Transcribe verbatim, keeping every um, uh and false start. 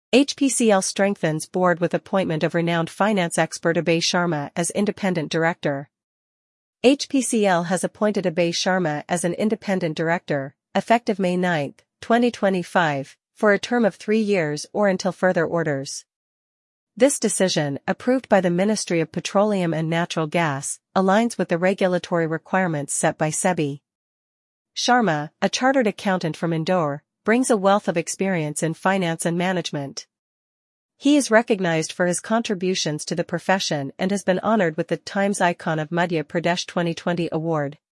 H P C L strengthens board with appointment of renowned finance expert Abhay Sharma as independent director. H P C L has appointed Abhay Sharma as an independent director, effective May ninth, twenty twenty-five, for a term of three years or until further orders. This decision, approved by the Ministry of Petroleum and Natural Gas, aligns with the regulatory requirements set by SEBI. Sharma, a chartered accountant from Indore, brings a wealth of experience in finance and management. He is recognized for his contributions to the profession and has been honored with the Times Icon of Madhya Pradesh twenty twenty award.